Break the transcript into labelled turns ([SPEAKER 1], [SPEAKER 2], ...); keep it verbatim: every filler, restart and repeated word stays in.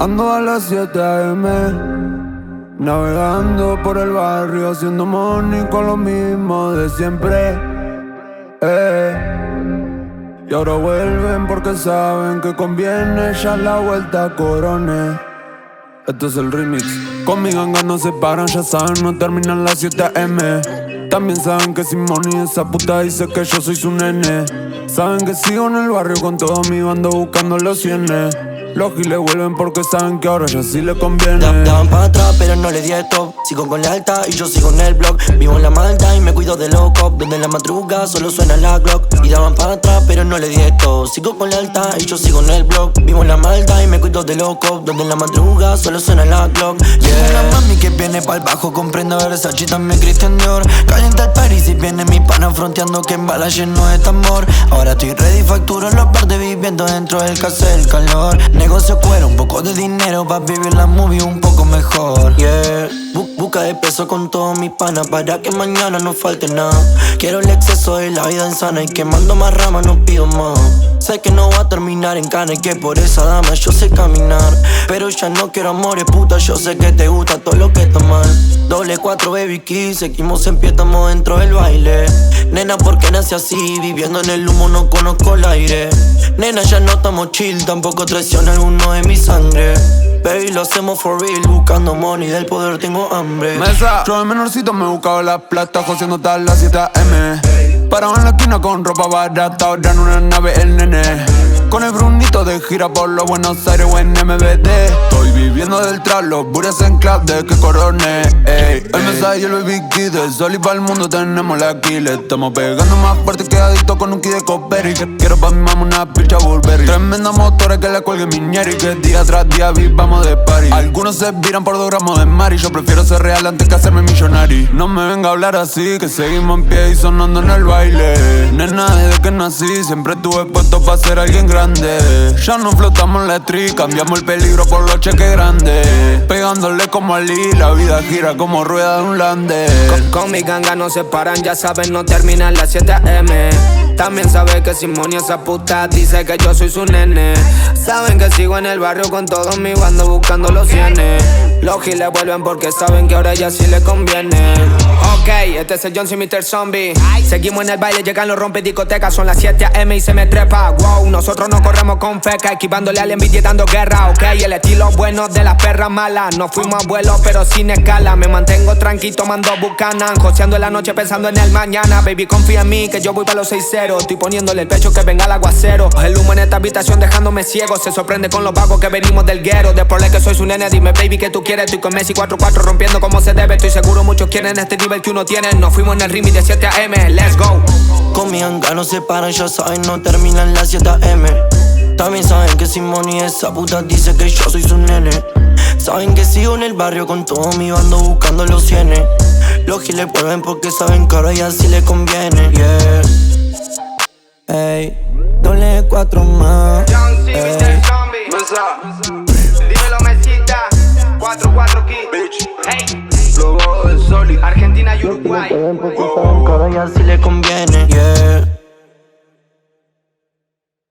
[SPEAKER 1] Ando a las siete a eme, navegando por el barrio, haciendo money con lo mismo de siempre. eh. Y ahora vuelven porque saben que conviene ya la vuelta corone. Este es el remix. Con mi ganga no se paran, ya saben, no terminan las siete a eme. También saben que sin money esa puta dice que yo soy su nene. Saben que sigo en el barrio con todo mi bando buscando los cienes. Los giles vuelven porque saben que ahora ya sí le conviene.
[SPEAKER 2] Daban para atrás pero no le di stop. Sigo con la alta y yo sigo en el block. Vivo en la malta y me cuido de loco. Donde la madruga solo suena la Glock. Y daban para atrás pero no le di stop. Sigo con la alta y yo sigo en el block. Vivo en la malta y me cuido de loco. Donde la madruga solo suena la Glock. Yeah. Una mami que viene pa'l bajo con prenda Versace, también Christian Dior. Calienta el Paris y viene mi pana fronteando que en bala lleno de tambor. Ahora estoy ready, facturo los verdes viviendo dentro del casa el calor. Negocio cuero, un poco de dinero pa' vivir la movie un poco mejor. Yeah. Bu- busca de peso con todos mis panas para que mañana no falte nada. Quiero el exceso de la vida insana y quemando más ramas no pido más. Sé que no va a terminar en cana y que por esa dama yo sé caminar. Pero ya no quiero amores, puta, yo sé que te gusta todo lo que está mal. Doble cuatro baby kiss, seguimos en pie, estamos dentro del baile. Nena, porque nací así, viviendo en el humo no conozco el aire. Nena, ya no estamos chill, tampoco traiciona alguno de mi sangre. Baby, lo hacemos for real, buscando money, del poder tengo hambre.
[SPEAKER 1] Mesa, yo de menorcito me buscaba la plata, joseando hasta las siete a eme. Parado en la esquina con ropa barata, ahora en una nave el nene. Con el brunito de gira por los Buenos Aires o en eme be de. Estoy viviendo del trap, los burias en club de que corone. Ey, el Mesa y el baby kid, del sol y pa'l mundo tenemos la kill. Estamos pegando más fuerte que adicto con un kid de Coperi. Quiero pa' mi mamá una picha Burberry. Tremenda motora que le cuelgue mi ñeri, que día tras día vivamos de party. Algunos se viran por dos gramos de mari, yo prefiero ser real antes que hacerme millonario. No me venga a hablar así, que seguimos en pie y sonando en el baile. Nena, desde que nací siempre estuve puesto pa' ser alguien grande. Ya no flotamos en la street, cambiamos el peligro por los cheques grandes. Pegándole como Ali, la vida gira como rueda de un lande.
[SPEAKER 3] Con, con mi ganga no se paran, ya saben, no terminan las siete a eme. También sabe que Simón y esa puta dice que yo soy su nene. Saben que sigo en el barrio con todo mi bando buscando los cienes. Los giles vuelven porque saben que ahora ya sí le conviene. Ok, este es el John C. mister Zombie. Seguimos en el baile, llegan los rompe discotecas. Son las siete a eme y se me trepa. Wow, nosotros no corremos con feca, esquivándole al envidia y dando guerra. Ok, el estilo bueno de las perras malas. No fuimos abuelos pero sin escala. Me mantengo tranquilo tomando bucanan, joseando en la noche pensando en el mañana. Baby, confía en mí que yo voy pa' los seis cero. Estoy poniéndole el pecho que venga el aguacero. El humo en esta habitación dejándome ciego. Se sorprende con los vagos que venimos del guero. De por que soy su nene, dime baby que tú quieres. Estoy con Messi cuatro cuatro rompiendo como se debe. Estoy seguro muchos quieren este nivel que uno tiene. Nos fuimos en el remix de siete a eme, let's go.
[SPEAKER 2] Con mi ganga no se paran, ya saben, no terminan las siete a eme. También saben que Simón y esa puta dice que yo soy su nene. Saben que sigo en el barrio con todo mi bando buscando los cienes. Los giles vuelven porque saben que ahora ya sí le conviene. Yeah. Ey, doble cuatro más.
[SPEAKER 3] John C. mister Zombie.